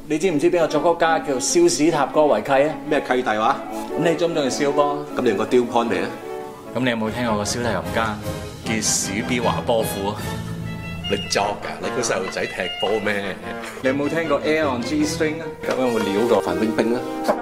你知唔知邊個作曲家叫蕭史塔哥維契啊？ 咩契弟話？ 咁你中唔中意蕭波？ 咁你用個雕 con 未啊？ 咁你有冇聽過個小提琴家叫史比華波夫啊？ 你作㗎？你個細路仔踢波咩？ 你有冇聽過 Air on G string 啊？咁有冇料過范冰冰啊？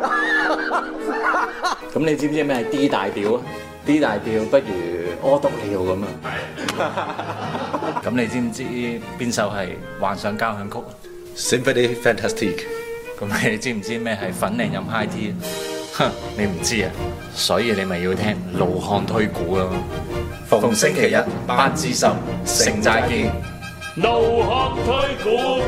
咁你知唔知咩係 D 大調啊？D 大調不如屙督尿咁啊！咁你知唔知邊首係幻想交響曲 Symphony Fantastique。 咁你知唔知咩係粉嶺飲 high tea 哼，你唔知啊，所以你咪要聽老漢推估啊！逢星期一8至10，城寨見。 老漢推估。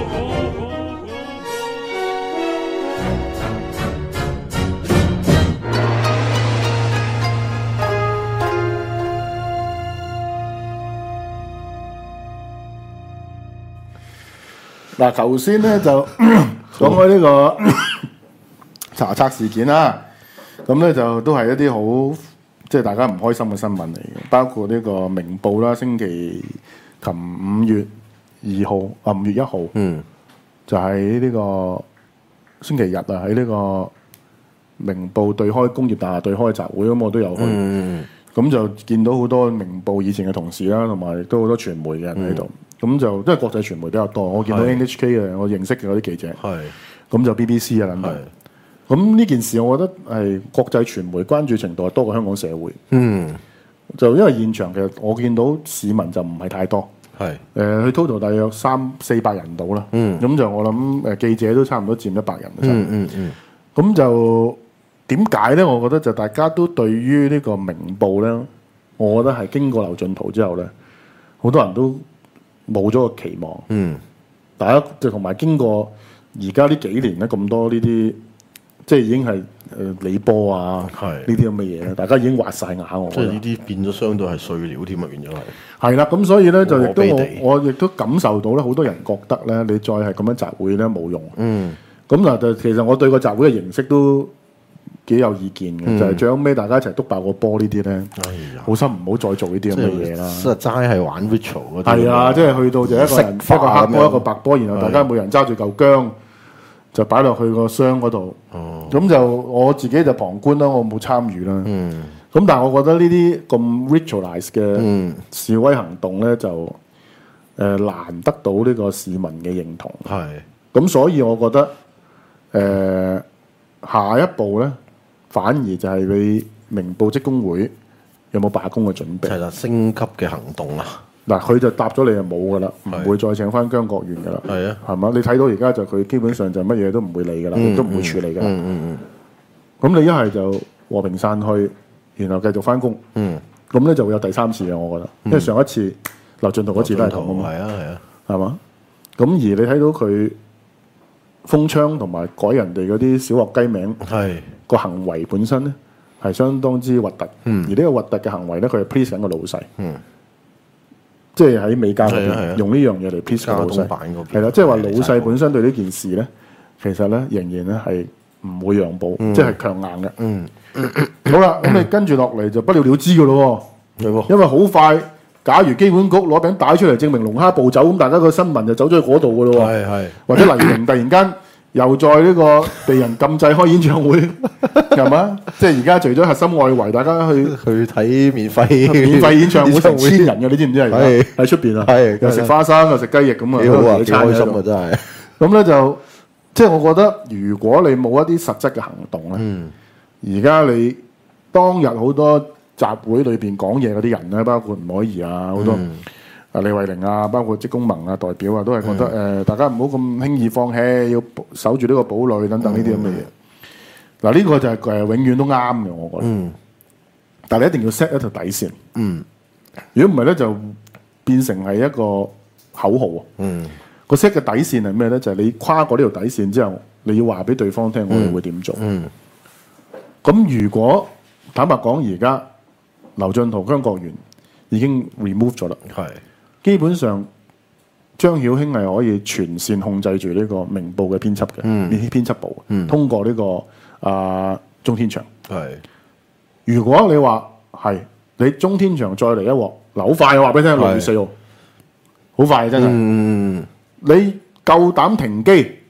嗱，頭先咧就講開呢個查冊事件啦，咁咧就都係一啲好即係大家唔開心嘅新聞嚟嘅，包括呢個明報啦，星期琴5月2號5月1號，就喺呢個星期日啊，喺呢個明報對開工業大廈對開集會，咁我都有去，咁就見到好多明報以前嘅同事啦，同埋亦都好多傳媒嘅人喺度。咁就因為國際傳媒比較多，我見到 NHK 嘅，我認識嘅嗰啲記者，咁就 BBC 啊等等。咁呢件事，我覺得係國際傳媒關注程度係多過香港社會。就因為現場其實我見到市民就唔係太多，佢 total 大約300-400人到啦。咁就我諗記者都差唔多佔100人。咁就點解咧？我覺得就大家都對於呢個明報咧，我覺得係經過劉進圖之後咧，好多人都冇咗個期望，大家就同埋經過而家呢幾年咧咁多呢啲，即係已經係李波啊，呢啲咁嘅嘢咧，大家已經滑晒眼我。 即係呢啲變咗相對係碎料添啊，變咗係。 係啦，咁所以咧就亦都我亦都感受到咧，好多人覺得咧，你再係咁樣集會咧冇用。咁嗱就其實我對個集會嘅形式都幾有意見嘅，就係最後尾大家一齊篤爆個波呢啲咧，好心唔好再做呢啲咁嘅嘢啦。 即係齋係玩 ritual 嗰啲。 係啊，即係去到就一個人一個黑波一個白波，然後大家每人揸住嚿薑，就擺落去個箱嗰度。咁就我自己就旁觀啦，我冇參與啦。咁但係我覺得呢啲咁 ritualize 嘅示威行動咧，就難得到呢個市民嘅認同。咁所以我覺得下一步咧，反而就係你明報職工會有冇罷工嘅準備？ 係啦，升級嘅行動啊！ 嗱，佢就答咗你就冇噶啦，唔會再請翻姜國元噶啦。係啊，係嘛？你睇到而家就佢基本上就乜嘢都唔會理噶啦，亦都唔會處理噶啦。咁你一係就和平散去，然後繼續翻工。咁咧就會有第三次嘅，我覺得，因為上一次劉進圖嗰次都係咁啊嘛。係嘛？咁而你睇到佢封槍同埋改人哋嗰啲小學雞名，個行為本身咧係相當之核突。而呢個核突嘅行為咧，佢係 please 緊個老細。即係喺美加嗰邊用呢樣嘢嚟 please 個老細。係啦，即係話老細本身對呢件事咧，其實咧仍然咧係唔會讓步，即係強硬嘅。好啦，咁你跟住落嚟就不了了之噶咯。因為好快，假如機管局攞餅帶出嚟證明龍蝦暴走，咁大家個新聞就走咗去嗰度噶咯。或者黎明突然間又在呢個被人禁制開演唱會，係嘛？即係而家除咗核心外圍，大家去睇免費演唱會成千人嘅，你知唔知係？喺出邊啊，又食花生又食雞翼咁啊， 幾好啊，幾開心啊，真係。 咁咧就即係我覺得，如果你冇一啲實質嘅行動咧，而家你當日好多集會裏邊講嘢嗰啲人咧，包括吳靄儀啊，好多李慧玲啊，包括職工盟啊代表啊，都係覺得大家唔好咁輕易放棄，要守住呢個堡壘等等呢啲咁嘅嘢。嗱，呢個就係永遠都啱嘅，我覺得。但係你一定要 set 一條底線。如果唔係咧，就變成係一個口號啊。個 set 嘅底線係咩咧？就係你跨過呢條底線之後，你要話俾對方聽，我哋會點做。咁如果坦白講，而家劉進圖、姜國元已經 remove 咗啦，基本上張曉卿係可以全線控制住呢個明報嘅編輯嘅，編輯部通過呢個鍾天祥。如果你話係你鍾天祥再嚟一鑊，嗱好快，我話俾你聽，6月4號好快真係。你夠膽停機，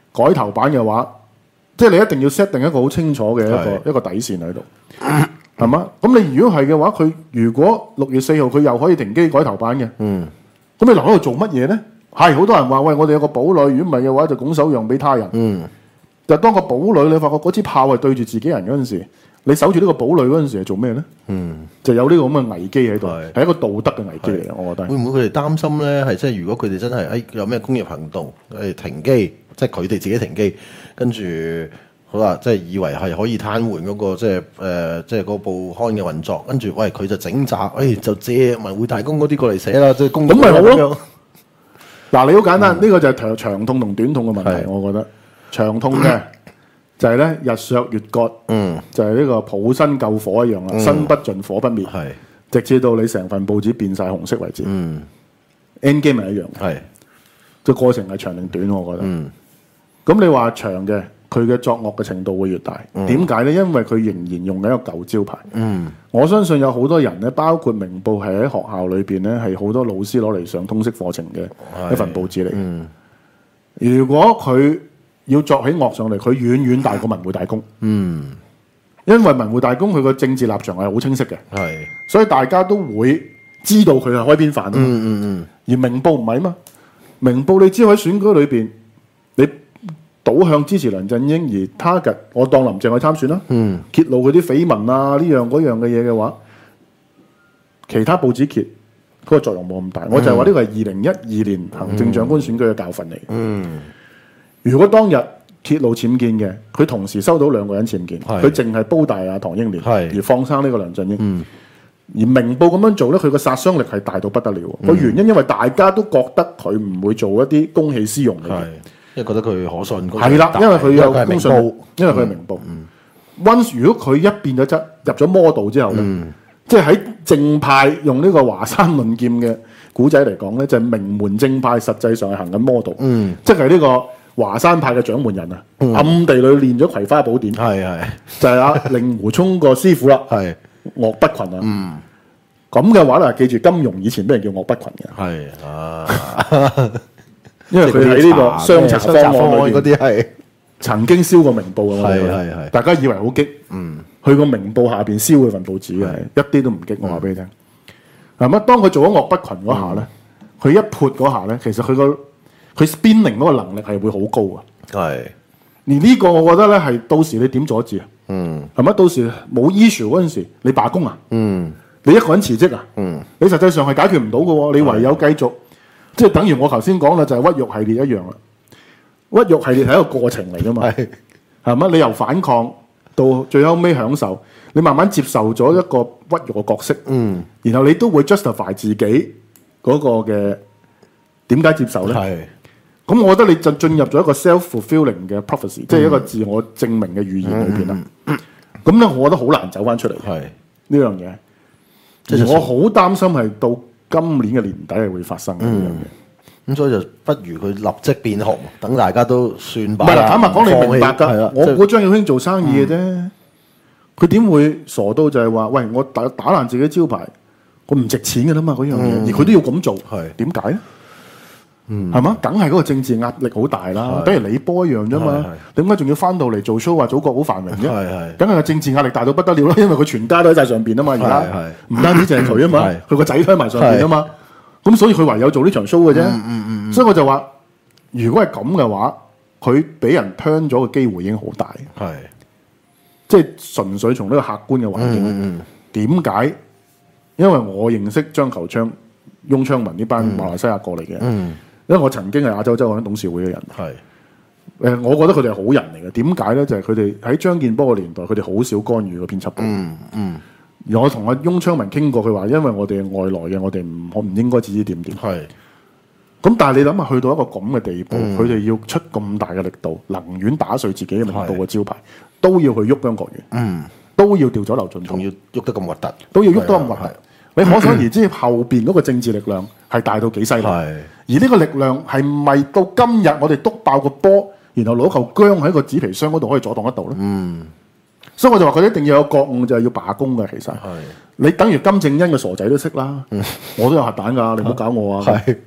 改頭版嘅話，即係你一定要 set 定一個好清楚嘅一個底線喺度，係嘛？咁你如果係嘅話，佢如果6月4號佢又可以停機改頭版嘅，咁你留喺度做乜嘢咧？係好多人話喂，我哋有個堡壘，如果唔係嘅話就拱手讓俾他人。就當個堡壘，你發覺嗰支炮係對住自己人嗰陣時，你守住呢個堡壘嗰陣時係做咩咧？就有呢個咁嘅危機喺度，係一個道德嘅危機嚟嘅，我覺得。 會唔會佢哋擔心咧？係即係如果佢哋真係有咩工業行動停機，即係佢哋自己停機，跟住好啦，即係以為係可以癱瘓嗰個即係嗰報刊嘅運作，跟住喂佢就整紮，就借文匯大公嗰啲過嚟寫啦，即係公咁咪好咯。嗱，你好簡單，呢個就係長痛同短痛嘅問題，我覺得。長痛嘅就係咧日削月割，就係呢個抱薪救火一樣啦，身不盡火不滅，直至到你成份報紙變晒紅色為止。End game 係一樣，個過程係長定短，我覺得。咁你話長嘅，佢嘅作惡嘅程度會越大。點解咧？因為佢仍然用緊一個舊招牌。我相信有好多人咧，包括明報係喺學校裏邊咧，係好多老師攞嚟上通識課程嘅一份報紙嚟。如果佢要作起惡上嚟，佢遠遠大過文匯大公。因為文匯大公佢個政治立場係好清晰嘅，所以大家都會知道佢係開邊飯。而明報唔係嘛，明報你知喺選舉裏邊，你倒向支持梁振英而 target 我當林鄭去參選啦，揭露佢啲緋聞啊呢樣嗰樣嘅嘢嘅話，其他報紙揭嗰個作用冇咁大。我就係話呢個係2012年行政長官選舉嘅教訓嚟。如果當日揭露僭建嘅，佢同時收到2個人僭建，佢淨係煲大唐英年，而放生呢個梁振英。而明報咁樣做咧，佢個殺傷力係大到不得了。個原因因為大家都覺得佢唔會做一啲公器私用嘅嘢， 因為覺得佢可信。 係啦，因為佢有公信力，因為佢係明報。Once 如果佢一變咗質，入咗魔道之後咧，即係喺正派用呢個華山論劍嘅古仔嚟講咧，就係名門正派實際上係行緊魔道。即係呢個華山派嘅掌門人啊，暗地裏練咗葵花寶典，就係令狐沖個師傅啦，岳不群啊。咁嘅話咧，記住金庸以前俾人叫岳不群嘅，因為佢喺呢個雙查方案嗰啲係曾經燒過明報啊。大家以為好激，去個明報下邊燒佢份報紙嘅，一啲都唔激。我話俾你聽，係咪？當佢做咗岳不群嗰下咧，佢一潑嗰下咧，其實佢 spinning 嗰個能力係會好高啊！而呢個我覺得咧係到時你點阻止啊？係咪？到時冇 issue 嗰陣時，你罷工啊？你一個人辭職啊？你實際上係解決唔到嘅喎，你唯有繼續，即係等於我頭先講啦，就係屈辱系列一樣啦。屈辱系列係一個過程嚟㗎嘛，係咪？你由反抗到最後尾享受，你慢慢接受咗一個屈辱嘅角色，然後你都會 justify 自己嗰個嘅點解接受咧？咁我覺得你就進入咗一個 self-fulfilling 嘅 prophecy，即係一個自我證明嘅預言裏邊啦。咁咧，我覺得好難走翻出嚟。呢樣嘢，而我好擔心係到今年嘅年底係會發生呢樣嘢。 咁所以就不如佢立即變紅，等大家都算罷。 唔係啦，坦白講，你明白㗎。我估張耀興做生意嘅啫，佢點會傻到就係話，喂，我打爛自己招牌，我唔值錢㗎啦嘛嗰樣嘢，而佢都要咁做，點解咧？係嘛？梗係嗰個政治壓力好大啦，等於李波一樣啫嘛。點解仲要翻到嚟做 show 話祖國好繁榮啫？梗係個政治壓力大到不得了啦，因為佢全家都喺晒上邊啊嘛。而家唔單止淨係佢啊嘛，佢個仔都喺埋上邊啊嘛。咁所以佢唯有做呢場 show 嘅啫。所以我就話，如果係咁嘅話，佢俾人 turn 咗嘅機會已經好大。即係純粹從呢個客觀嘅環境。點解？因為我認識張求昌、翁昌文呢班馬來西亞過嚟嘅。因為我曾經係亞洲週刊董事會嘅人，我覺得佢哋係好人嚟嘅。點解咧？就係佢哋喺張建波嘅年代，佢哋好少干預個編輯部。而我同阿翁昌文傾過，佢話因為我哋係外來嘅，我哋唔應該指指點點。咁但係你諗下，去到一個咁嘅地步，佢哋要出咁大嘅力度，寧願打碎自己嘅明報嘅招牌，都要去喐張國元，都要調咗劉進圖， 仲要喐得咁核突， 都要喐得咁核突。你可想而知後邊嗰個政治力量係大到幾犀利，而呢個力量係唔係到今日我哋篤爆個波，然後攞嚿薑喺個紙皮箱嗰度可以阻擋得到咧？所以我就話佢一定要有覺悟，就係要罷工嘅。其實你等於金正恩嘅傻仔都識啦，我都有核彈㗎，你唔好搞我啊！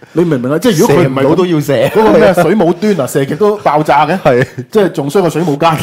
你明唔明啊？即係如果佢唔係射唔到都要射嗰個咩水母端啊，射極都爆炸嘅， 係即係仲衰過水母間，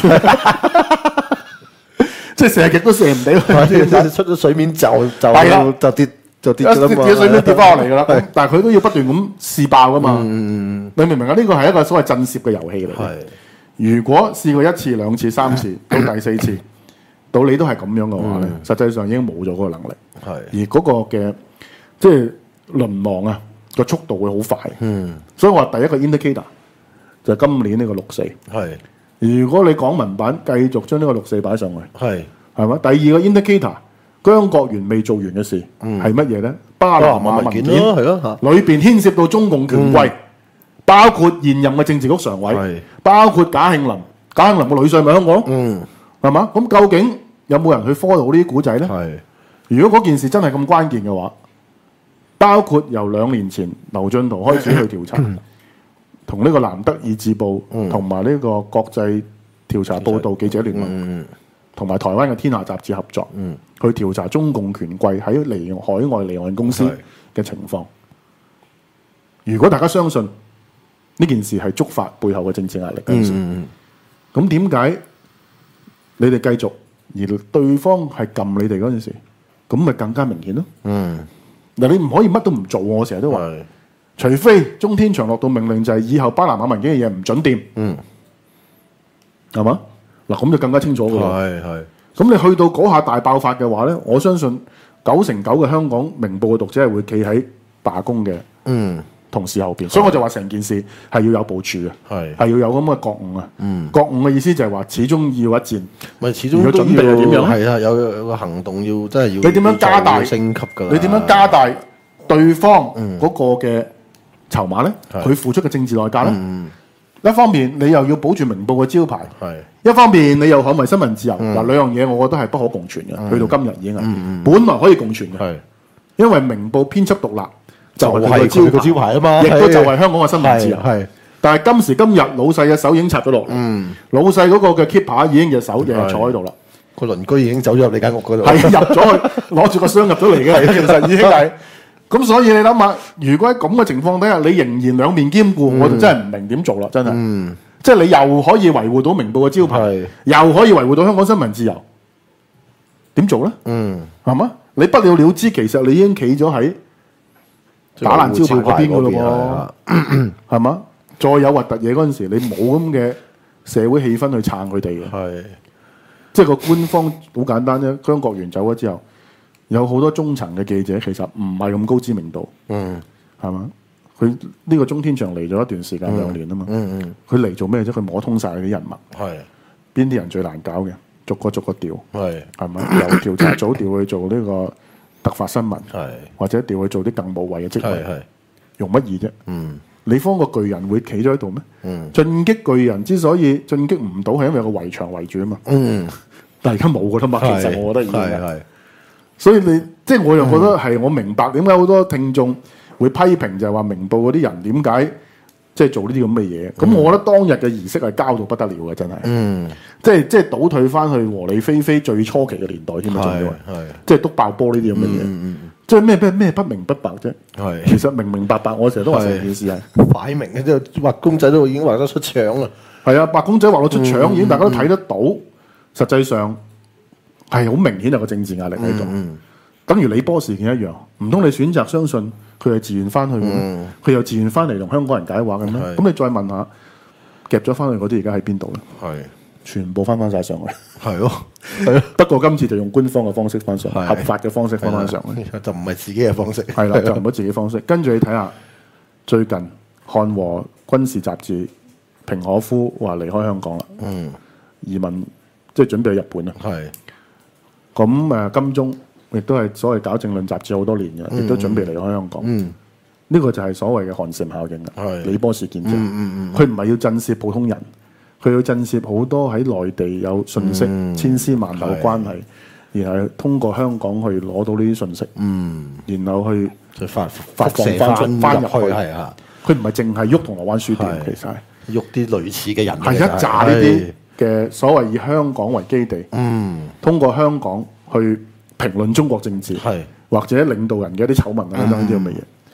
即係射極都射唔到。 出咗水面就係啦就跌跌咗啦嘛水面跌翻落嚟㗎啦。咁但係佢都要不斷咁試爆㗎嘛。你明唔明啊？呢個係一個所謂震懾嘅遊戲嚟嘅。 係如果試過1次、2次、3次，到第4次，到你都係咁樣嘅話咧，實際上已經冇咗嗰個能力。 係而嗰個嘅即係淪亡啊，個速度會好快。所以我話第一個 indicator 就係今年呢個6.4。 係如果你港文版繼續將呢個6.4擺上去， 係係嘛？第二個 indicator，姜國元未做完嘅事係乜嘢咧？巴拿馬文件咯，係咯嚇。 裏邊牽涉到中共權貴，包括現任嘅政治局常委係， 包括賈慶林。賈慶林個女婿咪香港咯，係嘛？咁究竟有冇人去 follow 呢啲古仔咧？ 係如果嗰件事真係咁關鍵嘅話，包括由2年前劉進圖開始去調查，同呢個南德意志報同埋呢個國際調查報導記者聯盟，同埋台灣嘅天下雜誌合作，去調查中共權貴喺海外離岸公司嘅情況。如果大家相信呢件事係觸發背後嘅政治壓力嗰陣時，咁點解你哋繼續而對方係撳你哋嗰陣時，咁咪更加明顯咯？嗱，你唔可以乜都唔做，我成日都話，除非中天祥落到命令就係以後巴拿馬文件嘅嘢唔準掂，係嘛？嗱，咁就更加清楚㗎啦。 係咁你去到嗰下大爆發嘅話咧，我相信9成9嘅香港明報嘅讀者係會企喺罷工嘅同事後邊，所以我就話成件事係要有部署嘅，係要有咁嘅覺悟啊。覺悟嘅意思就係話始終要一戰， 咪始終都準備係點樣係啊，有個行動要真係要。 你點樣加大要升級㗎啦？ 你點樣加大對方嗰個嘅籌碼咧？佢付出嘅政治代價咧？一方面你又要保住明報嘅招牌，一方面你又捍衞新聞自由。嗱，兩樣嘢我覺得係不可共存嘅。去到今日已經係，本來可以共存嘅，因為明報編輯獨立就係佢個招牌啊嘛，亦都就係香港嘅新聞自由。但係今時今日老細嘅手已經插咗落嚟，老細嗰個嘅 keeper 已經隻手日日坐喺度啦。 個鄰居已經走咗入你間屋嗰度， 係入咗去攞住個箱入咗嚟嘅，其實已經係。咁所以你諗下，如果喺咁嘅情況底下，你仍然兩面兼顧，我就真係唔明點做啦，真係。即係你又可以維護到明報嘅招牌，又可以維護到香港新聞自由，點做咧？係嘛？你不了了之，其實你已經企咗喺打爛招牌嗰邊噶咯喎，係嘛？再有核突嘢嗰陣時，你冇咁嘅社會氣氛去撐佢哋嘅，即係個官方好簡單啫。姜國元走咗之後，有好多中層嘅記者其實唔係咁高知名度，係嘛？佢呢個鍾天祥嚟咗一段時間2年啊嘛，佢嚟做咩啫？佢摸通晒佢啲人物，邊啲人最難搞嘅，逐個調，係咪？由調查組調去做呢個突發新聞，或者調去做啲更無謂嘅職位，用乜嘢啫？你方個巨人會企咗喺度咩？進擊巨人之所以進擊唔到，係因為有個圍牆圍住啊嘛。但係而家冇噶啦嘛，其實我覺得已經係。所以你即係我又覺得係我明白點解好多聽眾會批評就係話明報嗰啲人點解即係做呢啲咁嘅嘢。咁我覺得當日嘅儀式係交到不得了嘅，真係。即係倒退翻去和理非非最初期嘅年代添啊，仲要係即係篤爆波呢啲咁嘅嘢。即係咩不明不白啫？其實明明白白，我成日都話成件事係擺明嘅，即係畫公仔都已經畫得出腸啦。 係啊，白公仔畫到出腸，已經大家都睇得到。實際上係好明顯有個政治壓力喺度。等於李波事件一樣，唔通你選擇相信佢係自願翻去嘅咩？佢又自願翻嚟同香港人解話嘅咩？咁你再問下夾咗翻去嗰啲而家喺邊度咧？全部翻晒上去。係咯。不過今次就用官方嘅方式翻上去，合法嘅方式翻上去， 就唔係自己嘅方式。 係啦，就唔係自己方式。跟住你睇下最近漢和軍事雜誌平可夫話離開香港啦，移民即係準備去日本啦。咁金鐘亦都係所謂搞政論雜誌好多年嘅，亦都準備離開香港。呢個就係所謂嘅寒蟬效應啦。李波事件啫，佢唔係要震懾普通人。佢要震懾好多喺內地有信息千絲萬縷嘅關係，然後通過香港去攞到呢啲信息，然後去發放翻入去。佢唔係淨係喐銅鑼灣書店，其實係喐啲類似嘅人， 係一紮呢啲嘅所謂以香港為基地，通過香港去評論中國政治，或者領導人嘅一啲醜聞啊等等啲咁嘅嘢。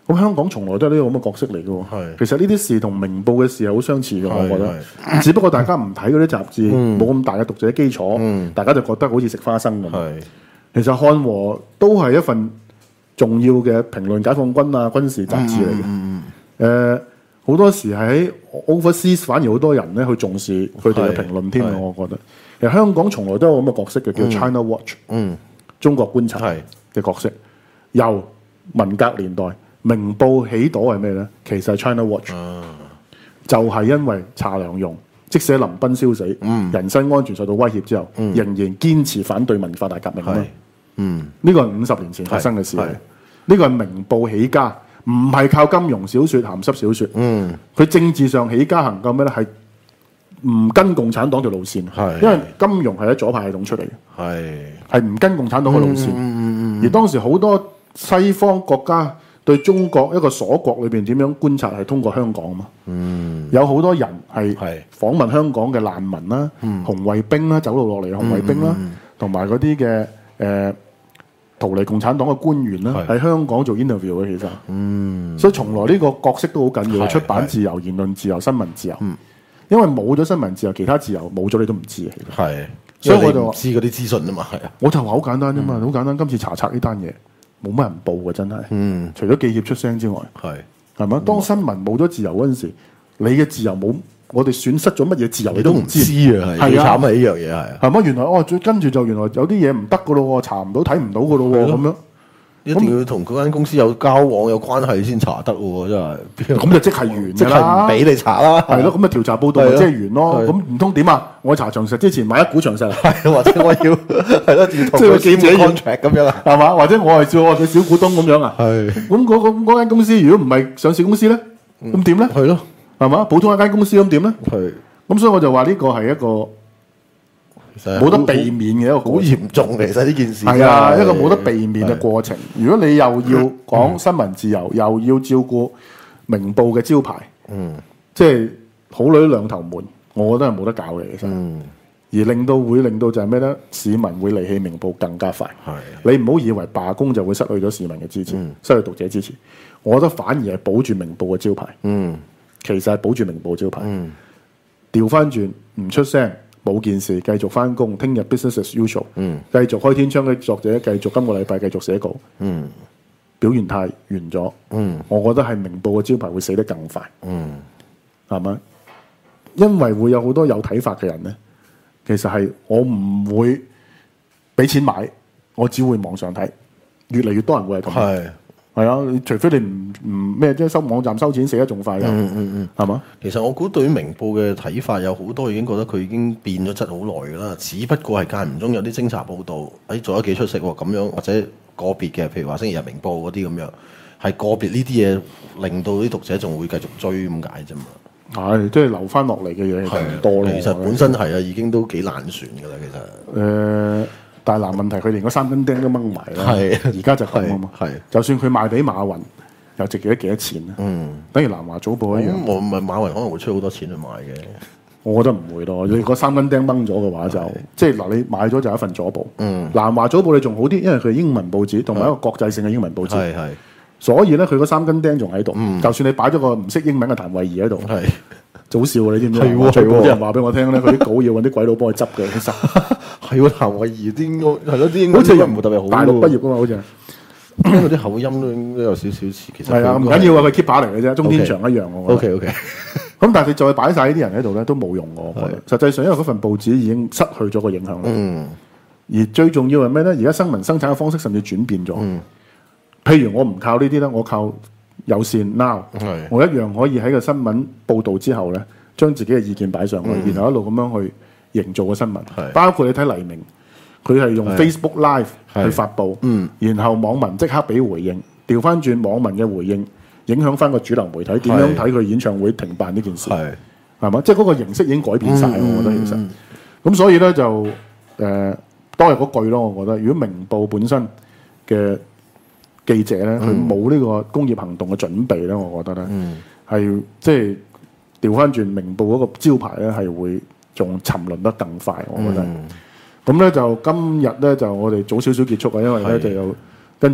咁香港從來都係呢個咁嘅角色嚟嘅喎。 係其實呢啲事同明報嘅事係好相似嘅，我覺得。 係只不過大家唔睇嗰啲雜誌，冇咁大嘅讀者基礎，大家就覺得好似食花生咁。 係其實漢和都係一份重要嘅評論解放軍啊軍事雜誌嚟嘅。好多時係喺 overseas 反而好多人咧去重視佢哋嘅評論添啊，我覺得。其實香港從來都有咁嘅角色嘅，叫 China Watch，中國觀察嘅角色。由文革年代，明報起朵係咩咧？其實係 China Watch，就係因為查良鏞，即使林彬燒死，人身安全受到威脅之後，仍然堅持反對文化大革命啊！呢個係50年前發生嘅事嚟，呢個係明報起家，唔係靠金庸小説、鹹濕小説。佢政治上起家行夠咩咧？係唔跟共產黨條路線，因為金庸係喺左派系統出嚟嘅，係唔跟共產黨嘅路線。而當時好多西方國家對中國一個鎖國裏邊點樣觀察係通過香港嘛。有好多人係訪問香港嘅難民啦、紅衛兵啦、走路落嚟嘅紅衛兵啦，同埋嗰啲嘅逃離共產黨嘅官員啦，喺香港做 interview 嘅其實。所以從來呢個角色都好緊要，出版自由、言論自由、新聞自由。因為冇咗新聞自由，其他自由冇咗你都唔知嘅。所以我就知嗰啲資訊啊嘛， 我就話好簡單啫嘛，好簡單。今次查冊呢單嘢冇乜人報嘅，真係。除咗記協出聲之外，係咪？當新聞冇咗自由嗰陣時，你嘅自由冇，我哋損失咗乜嘢自由你都唔知啊。係啊，慘係呢樣嘢係咪？原來跟住就原來有啲嘢唔得噶咯，查唔到睇唔到噶咯咁樣。 一定要同嗰間公司有交往有關係先查得喎，真係。 咁就即係完即係唔俾你查啦。 係咯，咁啊調查報道咪即係完咯。咁唔通點啊？我查長實之前買一股長實， 或者我要係咯，要同佢記者 contract 咁樣啊， 係嘛？或者我係做我嘅小股東咁樣啊？ 係。 咁嗰間公司如果唔係上市公司咧，咁點咧？ 係咯， 係嘛？普通一間公司咁點咧？ 係。 咁所以我就話呢個係一個冇得避免嘅一個好嚴重，其實呢件事係啊，一個冇得避免嘅過程。如果你又要講新聞自由，又要照顧明報嘅招牌，即係好女兩頭門，我覺得係冇得搞嘅。其實，而會令到就係咩咧？市民會離棄明報更加快。你唔好以為罷工就會失去咗市民嘅支持，失去讀者支持。我覺得反而係保住明報嘅招牌。其實係保住明報招牌。調翻轉唔出聲。冇件事，繼續翻工。聽日 business as usual，繼續開天窗嘅作者，繼續今個禮拜繼續寫稿。表現態完咗，我覺得係明報嘅招牌會死得更快。係咪？因為會有好多有睇法嘅人咧，其實係我唔會俾錢買，我只會網上睇。越嚟越多人會係咁。係啊，除非你唔咩，即係收網站收錢死得仲快嘅，係嘛？ 其實我估對於明報嘅睇法有好多已經覺得佢已經變咗質好耐㗎啦，只不過係間唔中有啲偵查報導，做得幾出色喎咁樣，或者個別嘅，譬如話星期日明報嗰啲咁樣，係個別呢啲嘢令到啲讀者仲會繼續追咁解啫嘛。係， 即係留翻落嚟嘅嘢就唔多咯。 其實本身係啊，已經都幾難算㗎啦，其實。 但係嗱，問題佢連嗰3根釘都掹埋啦，而家就咁啊嘛。就算佢賣俾馬雲，又值幾多錢咧？等於南華早報一樣。 我唔係馬雲可能會出好多錢去買嘅， 我覺得唔會咯。你嗰3根釘掹咗嘅話就，即係嗱，你買咗就一份左報。南華早報你仲好啲，因為佢係英文報紙，同埋一個國際性嘅英文報紙。所以咧，佢嗰3根釘仲喺度。就算你擺咗個唔識英文嘅譚慧儀喺度，早笑你知唔知？最報啲人話俾我聽咧，佢啲稿要揾啲鬼佬幫佢執嘅，其實。 係喎，譚慧儀啲係咯，啲英文好似又唔特別好。 大陸畢業噶嘛，好似聽嗰啲口音都應該有少少似。其實係啊，唔緊要啊，佢 keep 把嚟嘅啫，中天祥一樣我覺得。 OK。 咁但係佢再擺晒呢啲人喺度咧，都冇用我覺得。實際上，因為嗰份報紙已經失去咗個影響力。而最重要係咩咧？而家新聞生產嘅方式甚至轉變咗。譬如我唔靠呢啲咧，我靠有線 Now，我一樣可以喺個新聞報導之後咧，將自己嘅意見擺上去，然後一路咁樣去營造個新聞，包括你睇黎明，佢係用 Facebook Live 去發布，然後網民即刻俾回應，調翻轉網民嘅回應，影響翻個主流媒體點樣睇佢演唱會停辦呢件事，係嘛？即係嗰個形式已經改變晒，我覺得其實。咁所以咧就都係嗰句咯，我覺得如果明報本身嘅記者咧，佢冇呢個工業行動嘅準備咧，我覺得咧係即係調翻轉明報嗰個招牌咧係會仲沉淪得更快，我覺得。咁咧就今日咧就我哋早少少結束啊，因為咧就有跟住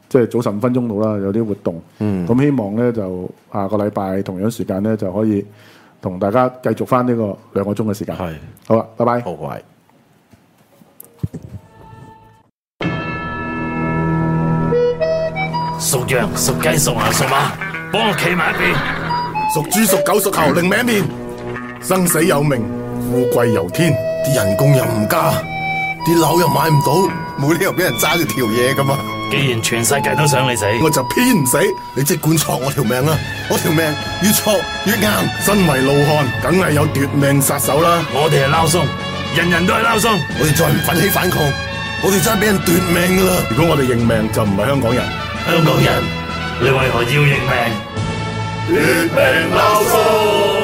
即係早15分鐘到啦，有啲活動。咁希望咧就下個禮拜同樣時間咧就可以同大家繼續翻呢個2個鐘嘅時間。 係， 好啦，拜拜。 好壞。 屬羊、屬雞、屬牛、屬馬，幫我企埋一邊。 屬豬、屬狗、屬猴，另名一面。生死有命，富貴由天。啲人工又唔加，啲樓又買唔到，冇理由俾人揸住條嘢噶嘛。 既然全世界都想你死， 我就偏唔死。你即管戳我條命啦，我條命越戳越硬。身為怒漢，梗係有奪命殺手啦。 我哋係撈鬆，人人都係撈鬆。 我哋再唔奮起反抗，我哋真係俾人奪命噶啦。如果我哋認命，就唔係香港人。 香港人，你為何要認命？ 奪命撈鬆。